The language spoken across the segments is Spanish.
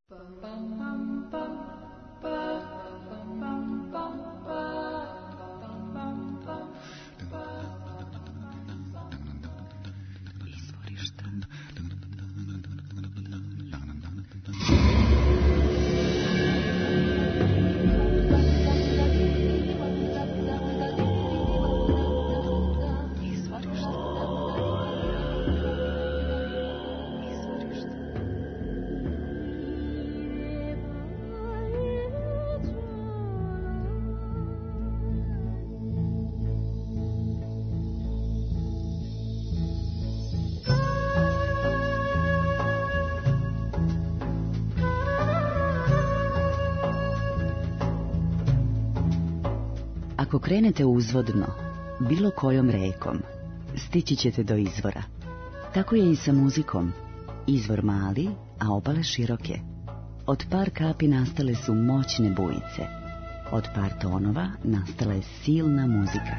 Ako krenete uzvodno, bilo kojom rekom, stići ćete do izvora. Tako je i sa muzikom. Izvor mali, a obale široke. Od par kapi nastale su moćne bujice. Od par tonova nastala je silna muzika.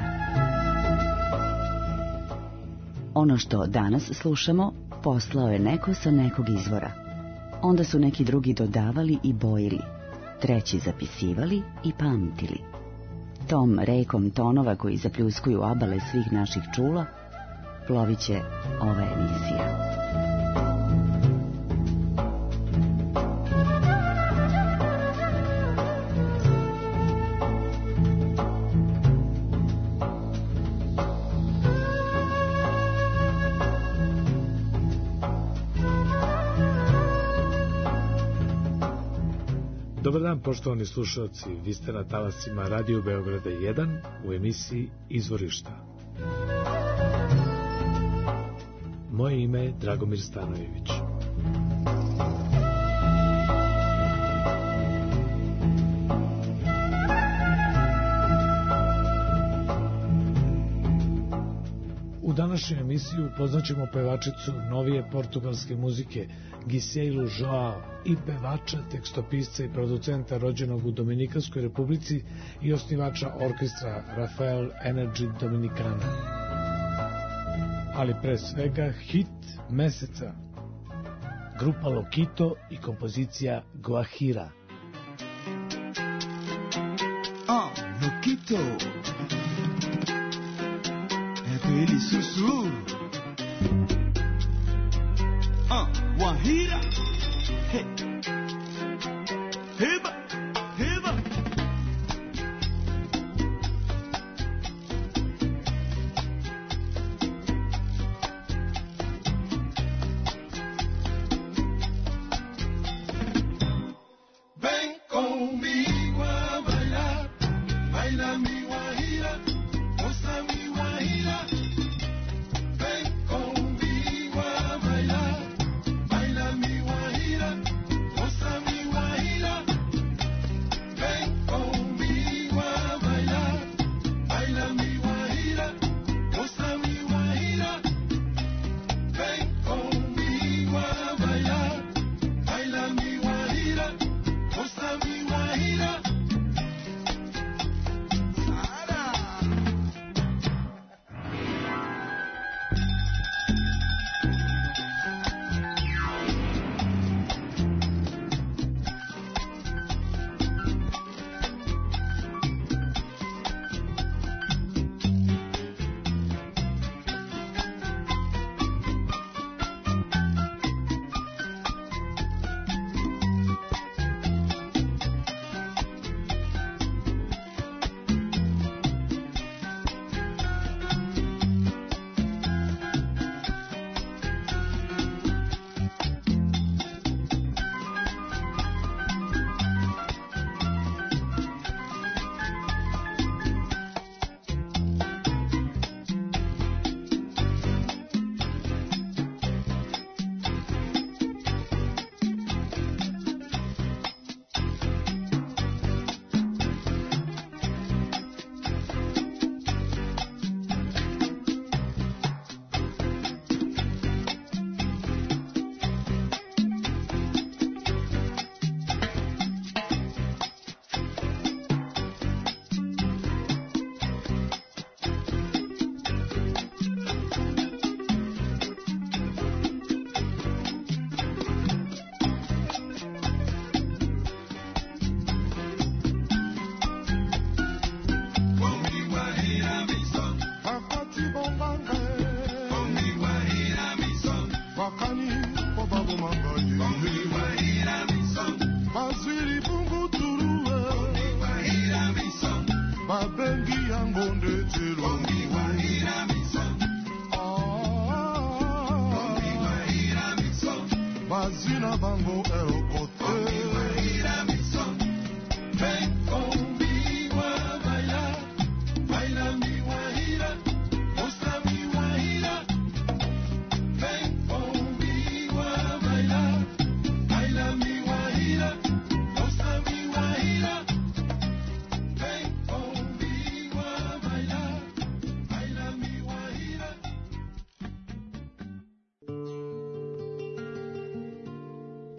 Ono što danas slušamo, poslao je neko sa nekog izvora. Onda su neki drugi dodavali i bojili, treći zapisivali i pamtili. Tom rekom tonova koji zapljuskuju abale svih naših čula, plovit će ova emisija. Dobar dan, poštovani slušalci, vi ste na talasima Radio Beograda 1 u emisiji Izvorišta. Moje ime je Dragomir Stanojević. U današnjoj emisiji upoznaćemo pevačicu novije portugalske muzike Giseilu Joao i pevača, tekstopisca i producenta rođenog u Dominikanskoj republici i osnivača orkestra Rafael Energy Dominicana. Ali pre svega hit meseca, grupa Loquito i kompozicija Guajira. Loquito ele sussurro, Guajira, hey. Heba, heba. Vem comigo a bailar, baila mi Guajira, mostra mi Guajira.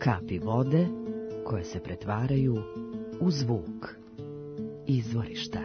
Kapi vode koje se pretvaraju u zvuk. Izvorišta.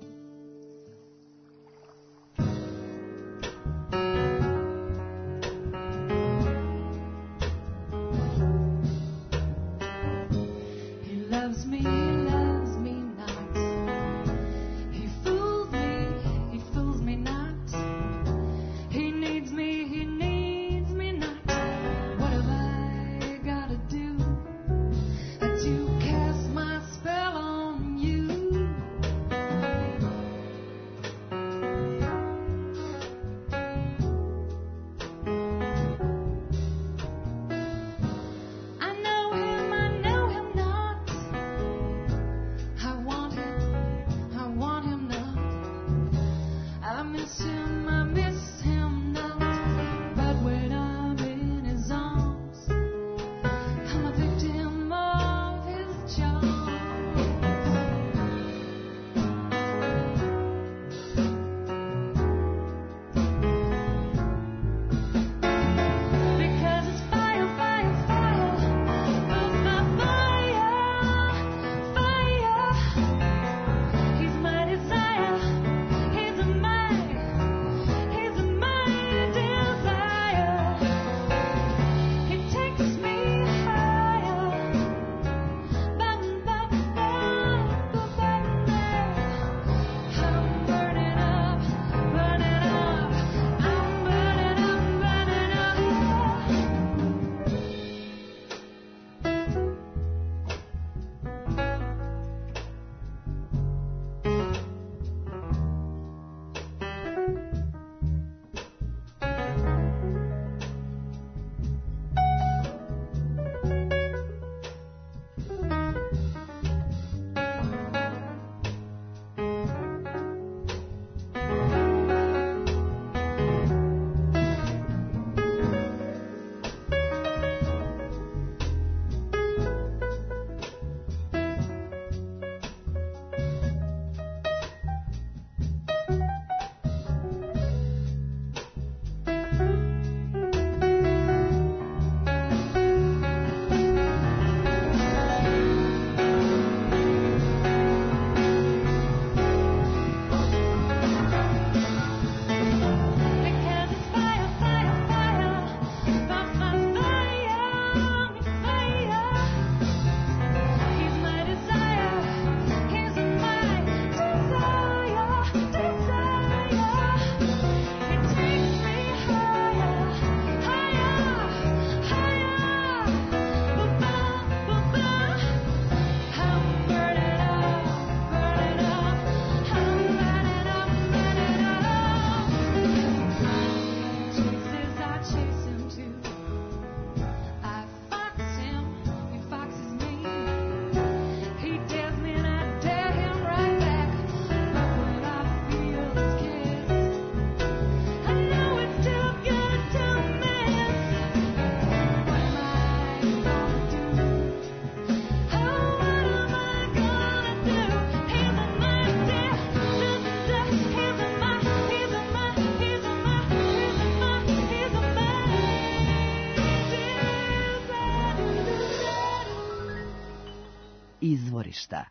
Izvorišta.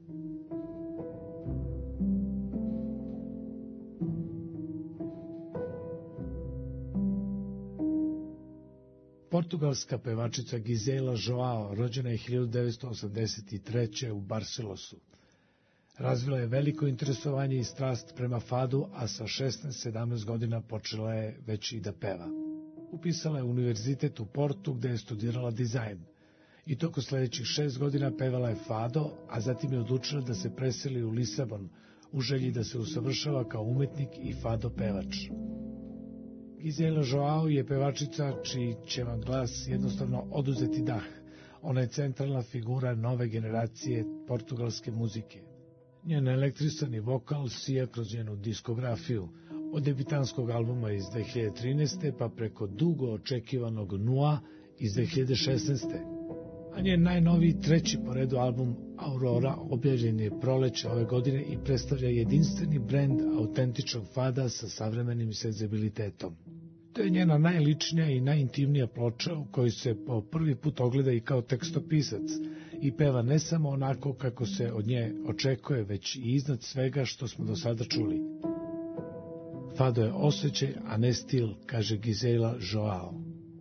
Portugalska pevačica Gisela Joao rođena je 1983. u Barcelosu. Razvila je veliko interesovanje i strast prema fadu, a sa 16-17 godina počela je već i da peva. Upisala je univerzitet u Portu gde je studirala dizajn. I toko sledećih 6 godina pevala je fado, a zatim je odlučila da se preseli u Lisabon u želji da se usavršava kao umetnik i fado pevač. Gisela Joao je pevačica čiji će vam glas jednostavno oduzeti dah. Ona je centralna figura nove generacije portugalske muzike. Njen elektrisani vokal sija kroz njenu diskografiju, od debitanskog albuma iz 2013. pa preko dugo očekivanog Nua iz 2016. A njen najnoviji treći po redu album Aurora objavljen je proleće ove godine i predstavlja jedinstveni brend autentičnog fada sa savremenim senzibilitetom. To je njena najličnija i najintimnija ploča u kojoj se po prvi put ogleda i kao tekstopisac i peva ne samo onako kako se od nje očekuje, već i iznad svega što smo do sada čuli. Fado je osjećaj, a ne stil, kaže Gisela Joao.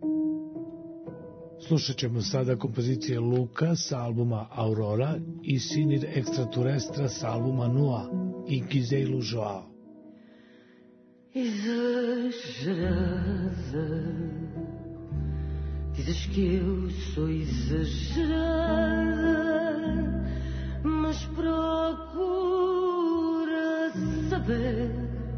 Slušat ćemo sada kompozicije Luka sa albuma Aurora i Sinir Extraterrestra sa albuma Nua i Giselu Joao. Exagerada, dizes que eu sou exagerada, mas procura saber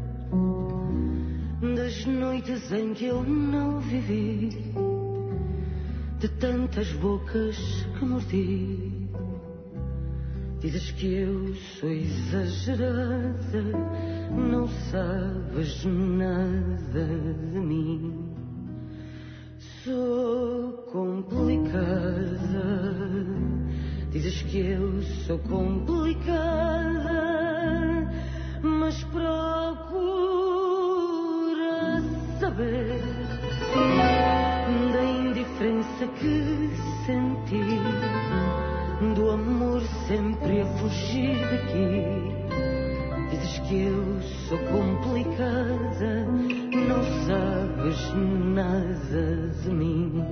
das noites em que eu não vivi, de tantas bocas que mordi. Dizes que eu sou exagerada, não sabes nada de mim. Sou complicada, dizes que eu sou complicada, mas procura saber da indiferença que senti, do amor sempre a fugir daqui. Dizes que eu sou complicada, não sabes nada de mim.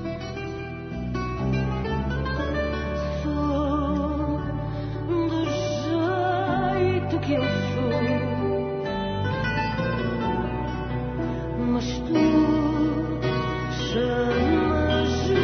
Sou do jeito que eu sou, mas tu chamas-me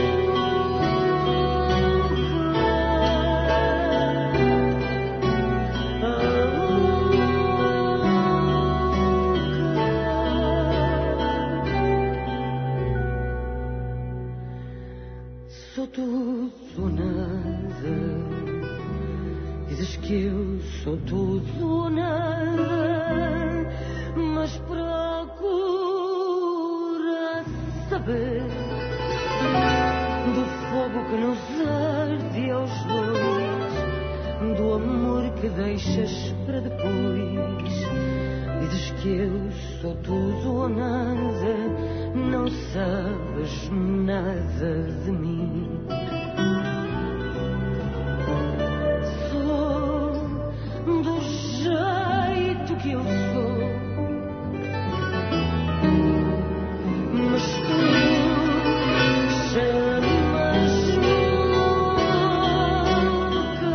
tudo ou nada. Dizes que eu sou tudo ou nada, mas procura saber do fogo que nos arde aos dois, do amor que deixas para depois. Dizes que eu sou tudo ou nada, não sabes nada de mim. Sou do jeito que eu sou, mas tu chamas-me louca.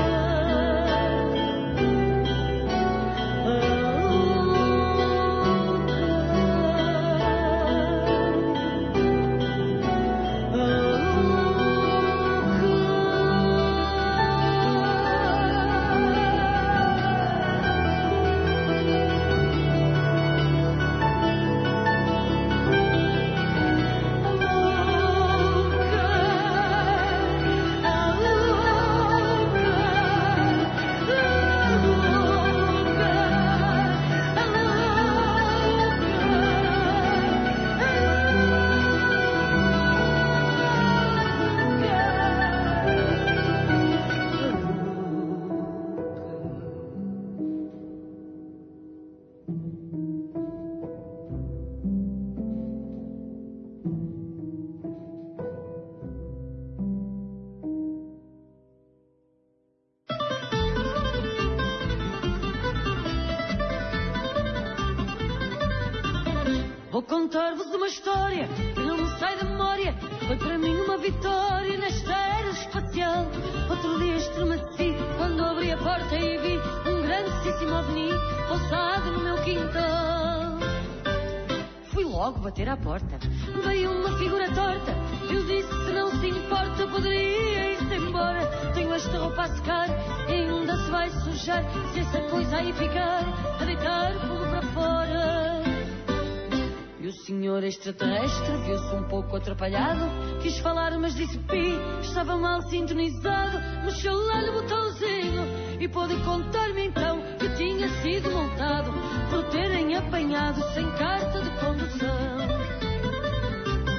Vou contar-vos uma história que não me sai da memória. Foi para mim uma vitória nesta era espacial. Outro dia estremeci quando abri a porta e vi um grandíssimo ovni pousado no meu quintal. Fui logo bater à porta, veio uma figura torta. Eu disse, se não se importa, poderia ir-se embora. Tenho esta roupa a secar e ainda se vai sujar. Se essa coisa aí ficar, a deitar fumo para fora. E o senhor extraterrestre viu-se um pouco atrapalhado. Quis falar, mas disse pi, estava mal sintonizado. Mexeu lá no botãozinho e pôde contar-me então que tinha sido multado por terem apanhado sem carta de condução.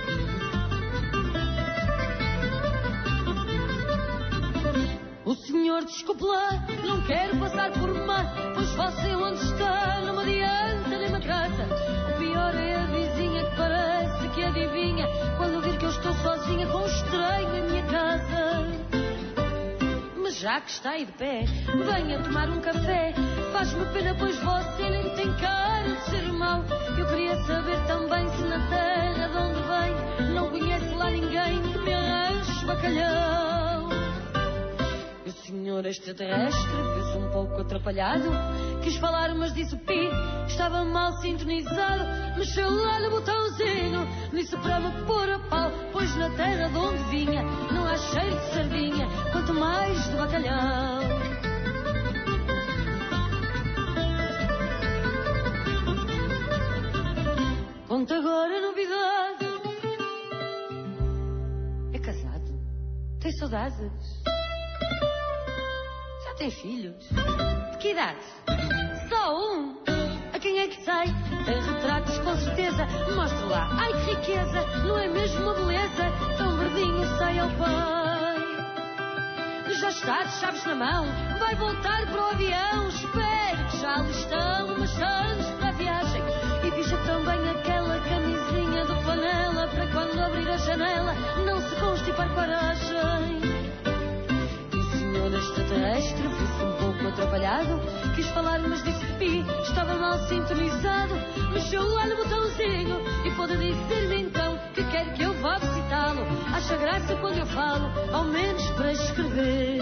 O senhor senhor, desculpe lá, não quero passar por má, pois você onde está não me adianta nem me atrasa. O pior é a vizinha que parece que adivinha quando vir que eu estou sozinha com um estranho em minha casa. Mas já que está aí de pé, venha tomar um café. Faz-me pena, pois você nem tem cara de ser mau. Eu queria saber também se na terra de onde vem não conhece lá ninguém que me arranje bacalhau. E o senhor extraterrestre viu-se um pouco atrapalhado. Quis falar, mas disse o pi, estava mal sintonizado. Mexeu lá no botãozinho, disse para me pôr a pau, pois na terra de onde vinha não há cheiro de sardinha, quanto mais de bacalhau. Conta agora a novidade. É casado? Tem saudades? Já tem filhos? De que idade? Só um? A quem é que sai? Tem retratos com certeza. Mostra lá. Ai que riqueza. Não é mesmo uma beleza? Tão verdinho sai ao pai. Já está de chaves na mão. Vai voltar para o avião. Espero que já ali estão umas chaves para a viagem. E veja também aquela camisinha de flanela para quando abrir a janela não se constipar coragem. E o senhor extraterrestre viu-se um pouco atrapalhado. Quis falar, mas disse pi, estava mal sintonizado. Mexeu lá no botãozinho e pode dizer-me então que quer que eu vá visitá-lo. Acha graça quando eu falo, ao menos para escrever.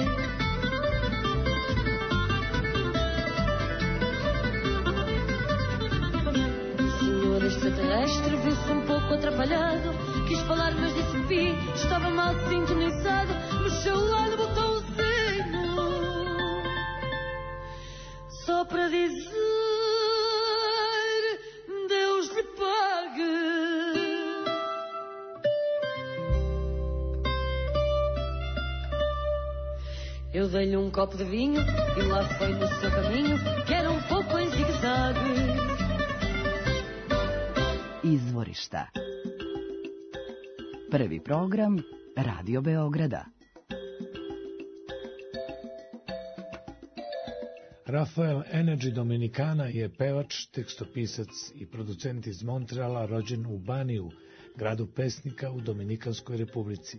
Extraterrestre viu-se um pouco atrapalhado. Quis falar, mas disse pi, estava mal sintonizado. Mexeu lá no botãozinho só para dizer Deus lhe pague. Eu dei-lhe um copo de vinho e lá foi no seu caminho, que era um pouco em zigue-zague. Izvorišta. Prvi program Radio Beograda. Rafael Energy Dominicana je pevač, tekstopisac i producent iz Montreala, rođen u Baniju, gradu pesnika u Dominikanskoj republici.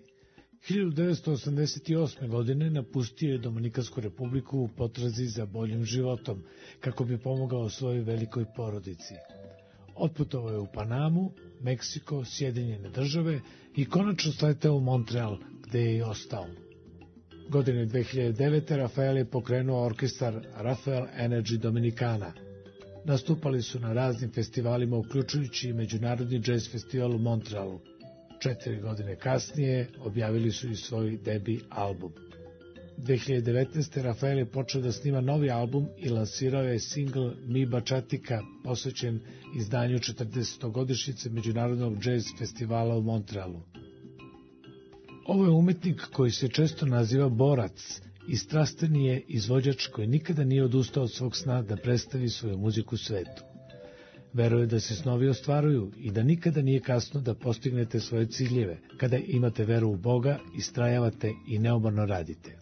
1988. godine napustio je Dominikansku republiku u potrazi za boljim životom, kako bi pomogao svojoj velikoj porodici. Otputovao je u Panamu, Meksiko, Sjedinjene države i konačno sleteo u Montreal, gde je i ostao. Godine 2009. Rafael je pokrenuo orkestar Rafael Energy Dominicana. Nastupali su na raznim festivalima, uključujući i Međunarodni jazz festival u Montrealu. 4 godine kasnije objavili su i svoj debi album. 2019. Rafael je počeo da snima novi album i lansirao je singl Mi Bačatika, posvećen izdanju 40-godišnjice Međunarodnog jazz festivala u Montrealu. Ovo je umetnik koji se često naziva borac i strastveni je izvođač koji nikada nije odustao od svog sna da predstavi svoju muziku svetu. Veruje da se snovi ostvaruju i da nikada nije kasno da postignete svoje ciljeve, kada imate veru u Boga, istrajavate i neumorno radite.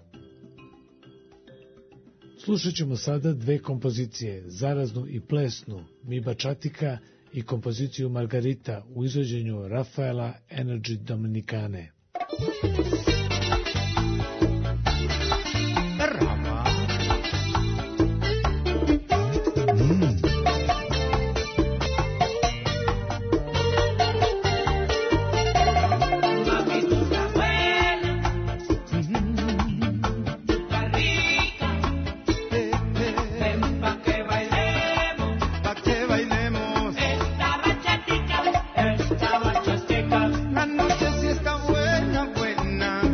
Slušat ćemo sada dve kompozicije, zaraznu i plesnu, Mi Bačatika i kompoziciju Margarita u izvođenju Rafaela Energy Dominicane. La noche si está buena, buena.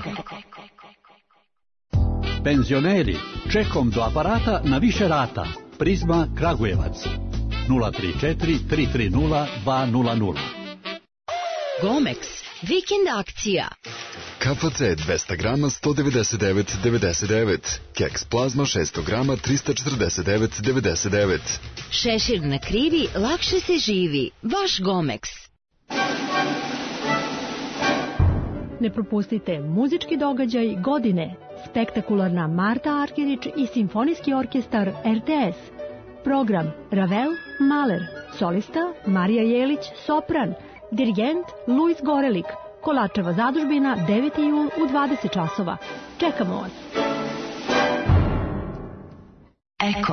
Penzioneri, čekom do aparata na više rata. Prizma Kragujevac 034 330 200. Gomex, vikend akcija. KFC 200 grama 199,99. Keks plazma 600 grama 349,99. Šešir na krivi, lakše se živi. Vaš Gomex. Ne propustite muzički događaj godine. Spektakularna Marta Arkerić i Simfonijski orkestar RTS. Program Ravel, Mahler, solista Marija Jelić, sopran, dirigent Luis Gorelik, Kolačeva zadužbina 9. jul u 20 časova. Čekamo vas. Eko.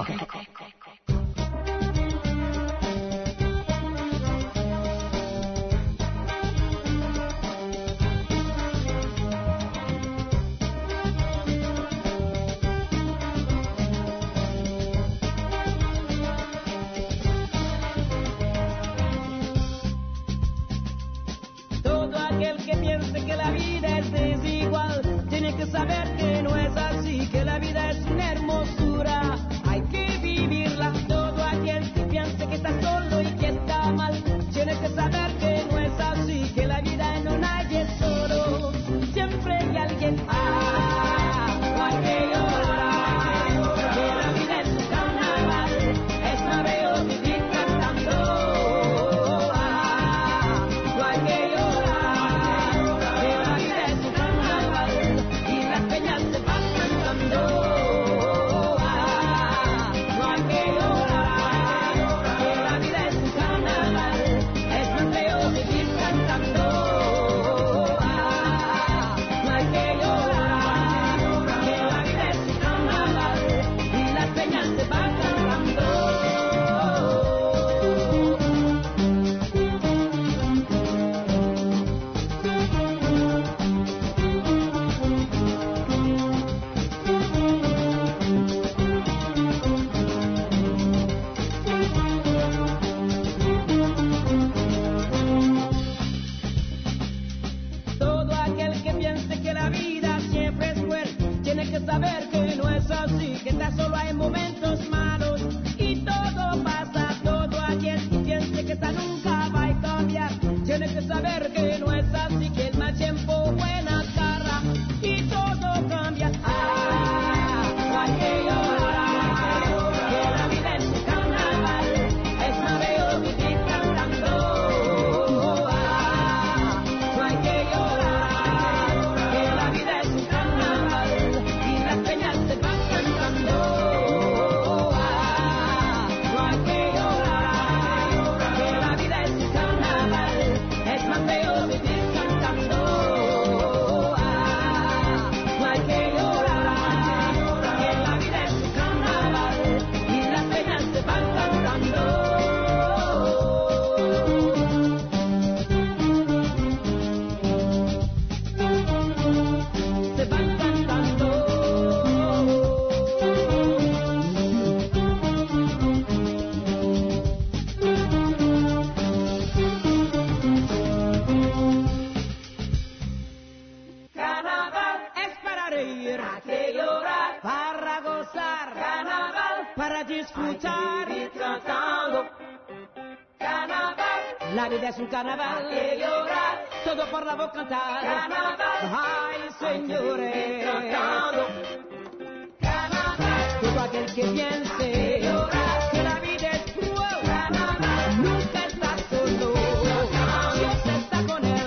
Saber que no es así, que la vida es una hermosura, hay que vivirla. Todo aquel que piense que está solo y que está mal, tiene que saber que no es así, que la vida no nadie es solo, siempre hay alguien. Hay que llorar, que la vida es un carnaval, es maravilloso vivir cantando. No hay que llorar, que la vida es un carnaval. Se van cantando, no hay que llorar, que la vida es un carnaval, es más feo vivir cantando, no hay que llorar, que la vida es un carnaval, y las peñas se van cantando. Saber que no es así, que tan solo hay momentos malos y todo pasa. Todo aquel que piense que esta nunca va a cambiar, tiene que saber que no es así, que el mal tiempo buena cara y todo cambia. No hay que llorar, que la vida es un carnaval, es más bello vivir cantando. No hay que llorar, que la vida es un carnaval, las peñas se van cantando. No hay que llorar, que la vida es un carnaval, es más feo vivir cantando. No hay que llorar, que la vida es un carnaval, y las peñas se van cantando. Se van cantando. Carnaval es para reír, hay que llorar, para gozar. Carnaval para disfrutar y cantando. Carnaval, la vida es un carnaval, hay que llorar, todo por la voz cantar. Carnaval, ay señores, cantando. Carnaval, todo aquel que piense llorar, que la vida es cruel. Carnaval, nunca está solo, Dios está con él.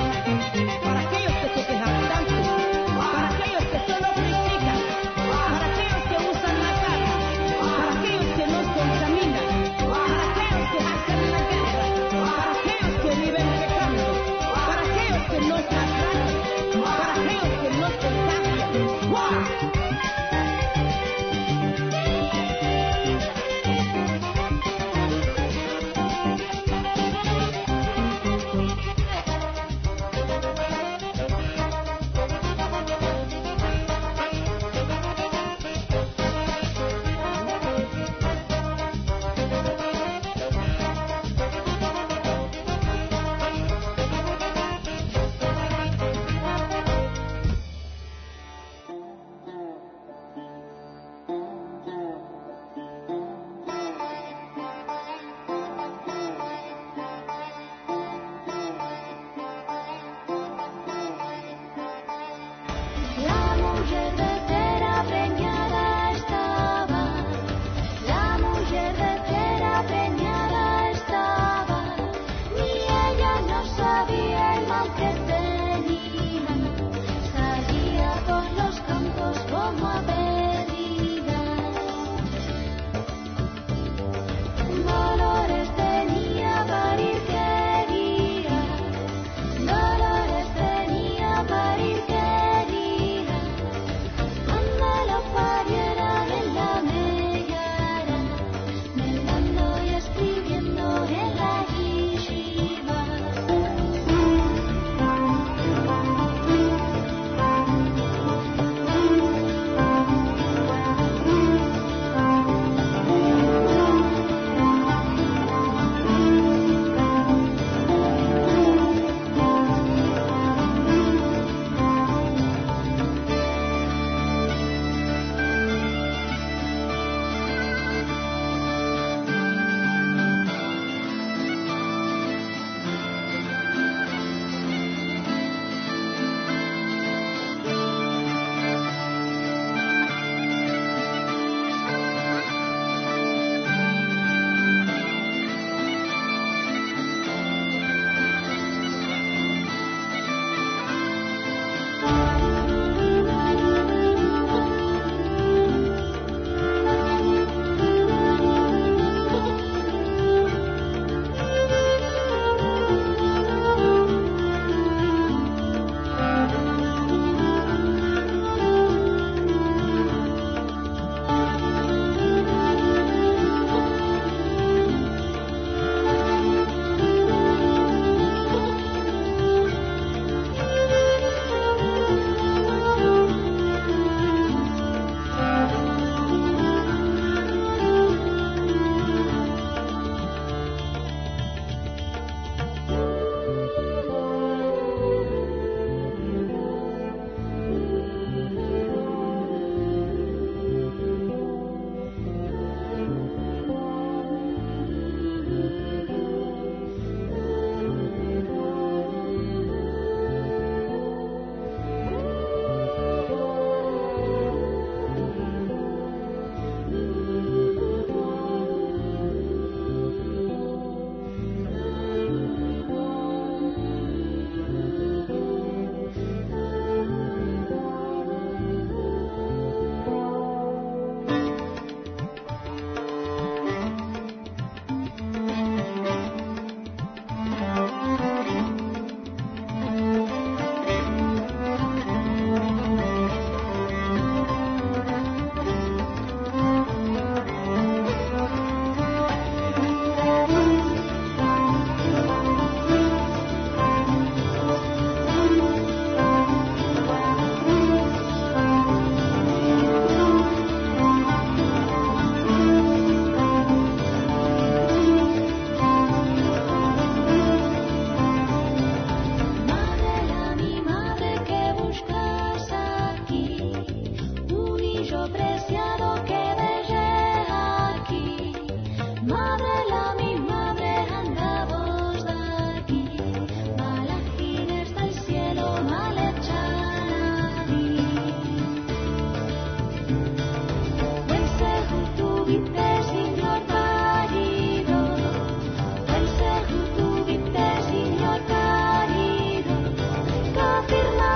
Para aquellos que se quejan tanto, para aquellos que solo critican, para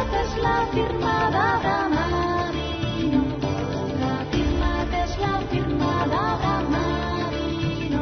firmata es la firmada da Marino. La firmata es la firmada da Marino.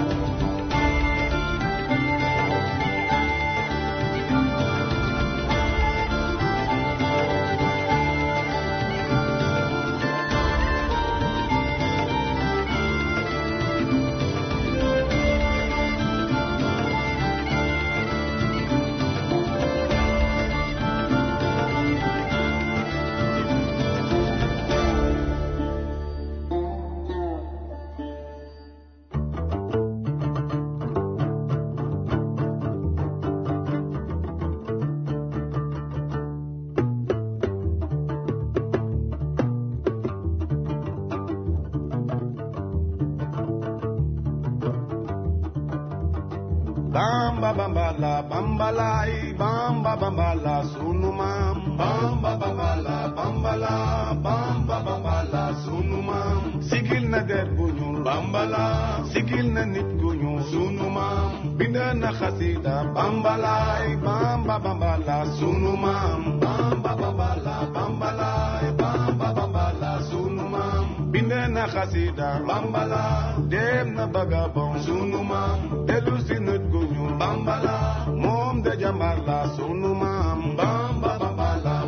Bamba bambala bambalai bamba bambala sunumam bamba bambala bambala sunumam sigil na der guñul bambala sigil na nit guñul sunumam binda na xasida bambalai bamba bambala sunumam bamba bambala sunumam binda na xasida bambala dem na bagabon sunumam delu si nit guñul bambala moom de jamala sunumam bamba bambala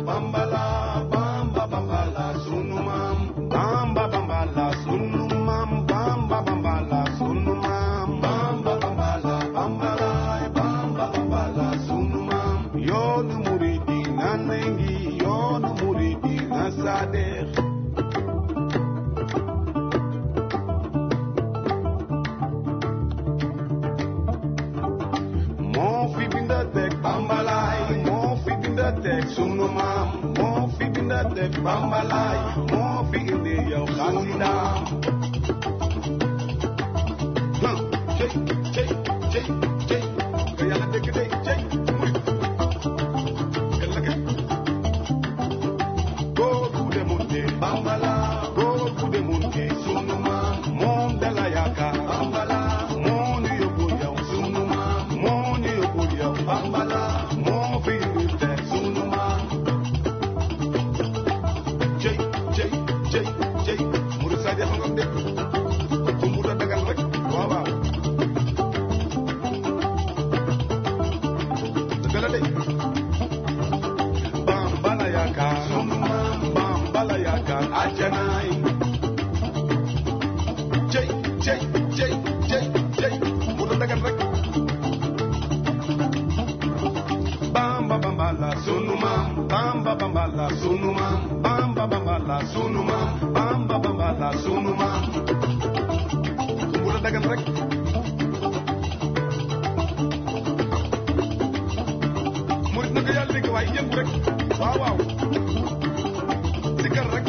sunumam bamba bambala sunumam bamba bambala sunumam bamba bambala sunumam yoonu muridi na nengi yoonu muridi na sadex sunumam moo fi binda tek bambalay moo fi indi yow xasida cey ko yàlla dégg day cey muy kala ke googu de munte bambala googu de munte sunumam moom dala yaakaar bambala moo ñu yóbbu yow sunumam moo ñu yóbbu yow bambala moo fi indi tek sunumam murid Sadio xam nga dégg ku mu da dagal rek waaw waaw dëgg la de bambala yaakaar sunumam bambala yaakaar ajanaay cey mu da dagal rek bambala sunumam bamba bambala sunumam bamba bambala sunumam bamba bambala sunumam mu da dagan rek murid na ko yàlla dégg waaye yëngu rek waaw sikar rek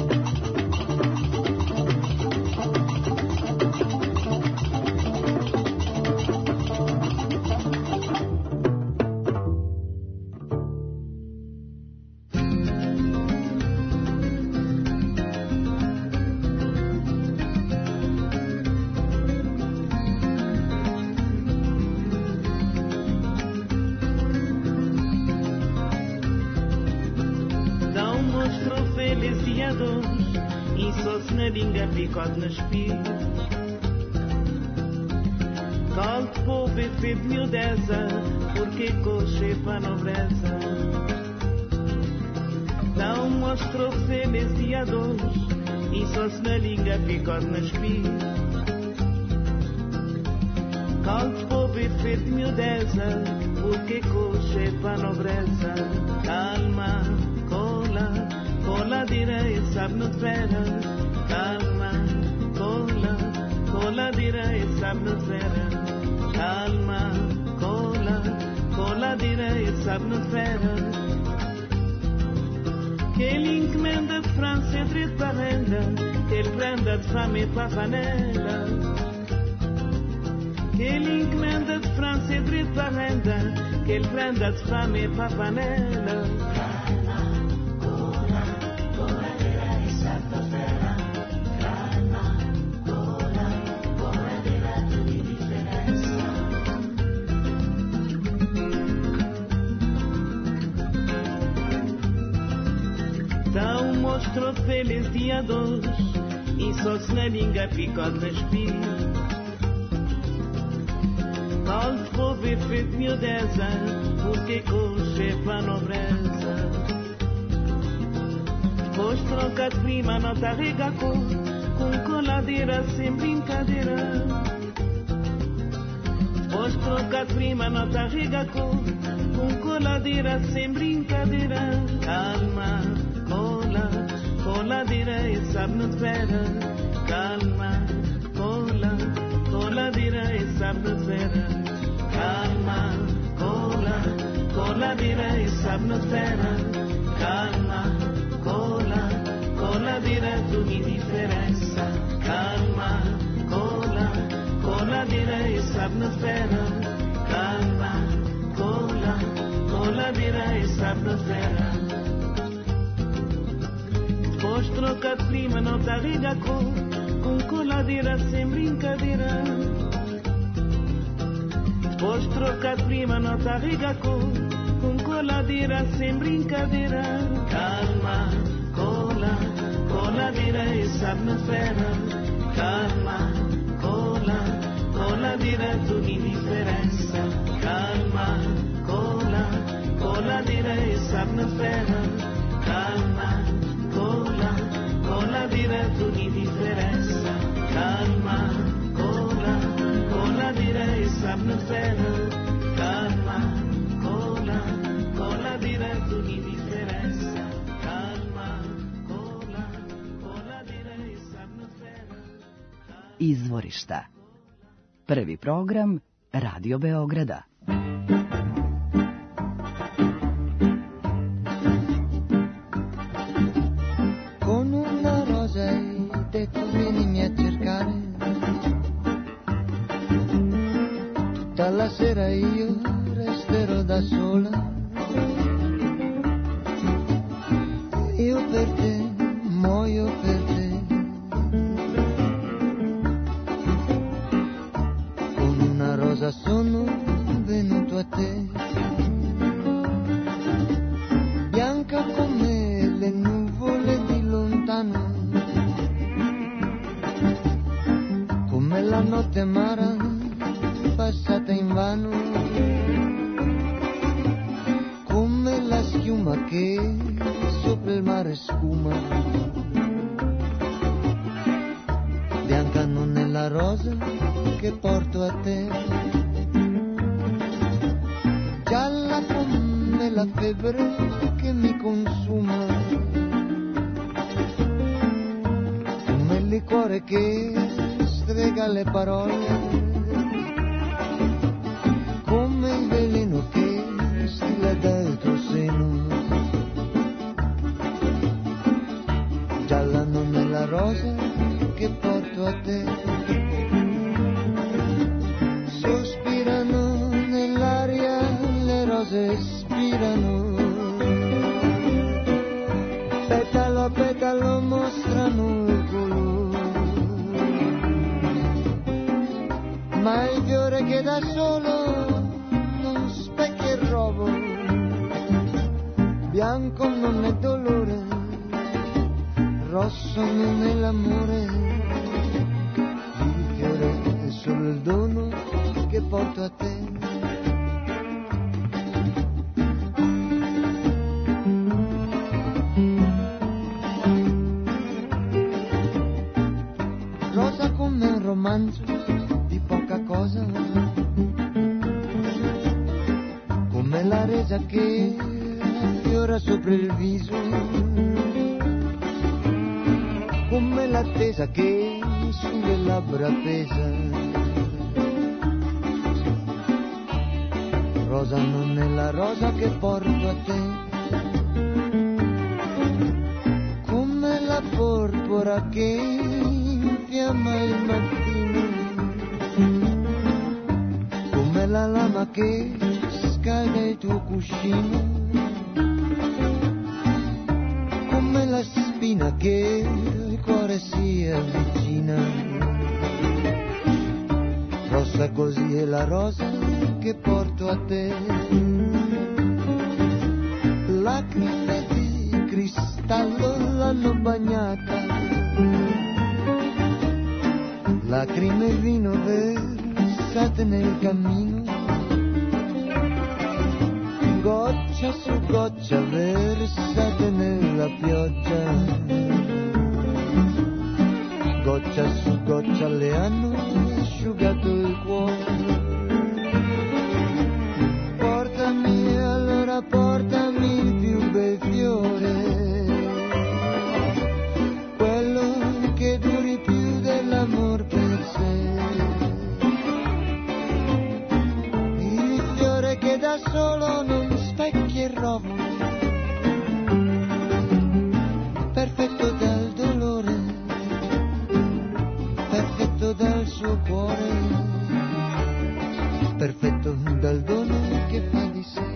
Picot na espinha, Cante povo e fede miudeza, porque coxe para nobreza. Não mostrou feliz dia dois, e só se na língua picot na espinha. Cante povo e fede miudeza, porque coxe para nobreza. Calma, cola direita, sabe no fera. Calma, cola direita, sabe no fera. Calma, cola direita, sabe no fera. Que ele encomenda de França e direito para a renda, que ele prenda de fama e para a panela. Que ele encomenda de França e direito para a renda, que ele prenda de fama e para a panela. mostrou feliz dia 2 e só se na língua ficou na espinha. Tal foi feito miudeza, porque coxe pra nobreza. Mostrou que a prima não tá regacou, com coladeira sem brincadeira. Mostrou que a prima não tá regacou, com coladeira sem brincadeira. Calma, cola, coladeira e sabe não espera. Calma, cola, coladeira e sabe não espera. Calma, cola, coladeira e sabe não espera. Calma, cola, coladeira tu me diferença. Calma, cola, coladeira e sabe não espera. Calma, cola, coladeira e sabe não espera. Mostrou que a prima não tá rigacou, com coladeira sem brincadeira. Mostrou que a prima não tá rigacou, com coladeira sem brincadeira. Calma, cola, coladeira e sabe não espera. Calma, cola, coladeira tu me diferença. Calma, cola, coladeira e sabe não espera. Calma, cola, coladeira tu me diferença. Calma, cola, coladeira e sabe não espera. Calma, cola, coladeira tu me diferença. Calma, cola, coladeira i sabe não espera. Izvorišta. Prvi program Radio Beograda. Con una rosa hai detto vienimi a cercare. Tutta la sera io resterò da sola. Io per te, muoio per te. Con una rosa sono venuto a te. Bianca come le nuvole di lontano, come la notte amara passata in vano, come la schiuma che sopra il mare scuma. Bianca non è la rosa che porto a te, gialla come la febbre che mi consuma, come il liquore che strega le parole, come il veleno che stilla dal tuo seno. Gialla non è la rosa che porto a te. Sospirano nell'aria, le rose spirano. Petalo a petalo mostrano il colore, ma il fiore che da solo non specchia il rovo. Bianco non è dolore, rosso non è l'amore. Il fiore è solo il dono che porto a te. Rosa come un romanzo di poca cosa, come la resa che affiora sopra il viso, come l'attesa che sulle labbra pesa. Rosa non è la rosa che porto a te, come la porpora che infiamma il mattino, come la lama che scalda il tuo cuscino, come la spina che il cuore si avvicina. Rossa così è la rosa che porto a te, lacrime di cristallo cristallo l'hanno bagnata. Lacrime e vino versate nel cammino, goccia su goccia versate nella pioggia, goccia su goccia le hanno asciugato il cuore. Portami, allora portami il più bel fiore, quello che duri più dell'amor per sé, il fiore che da solo non specchia e rovo, perfetto dal dolore, perfetto dal suo cuore, perfetto dal dono che fa di sé.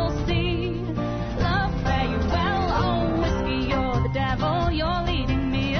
Love, fare you well, oh whiskey, you're the devil, you're leading me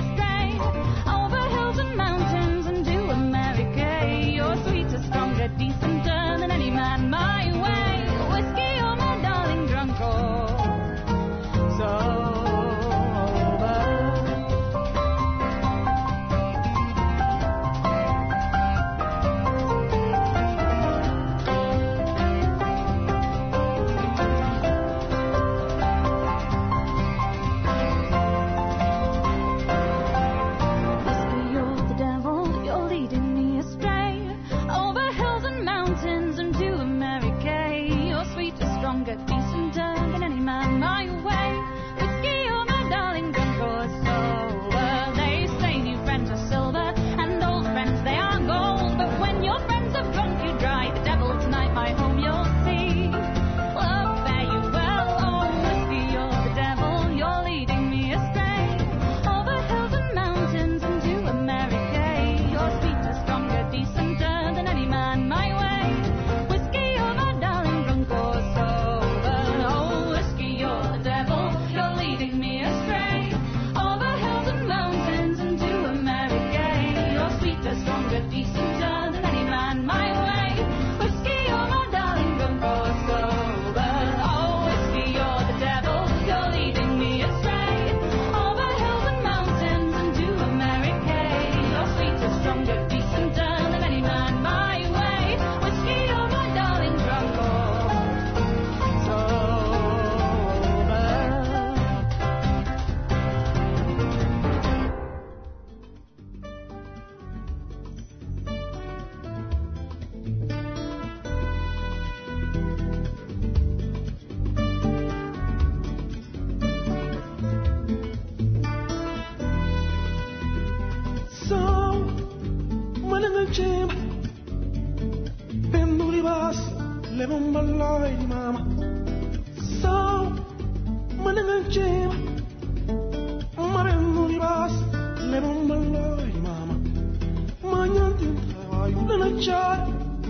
gym. Marendo di bas, le bombaloi mama. Magnanti in travaglio, non acciare.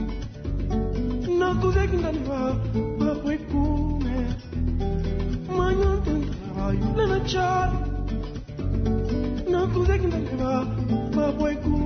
Non cos'è che non va, ma poi come. Magnanti in travaglio, non acciare. Non cos'è che non va, ma poi come.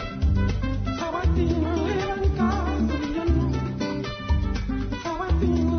Sabatina,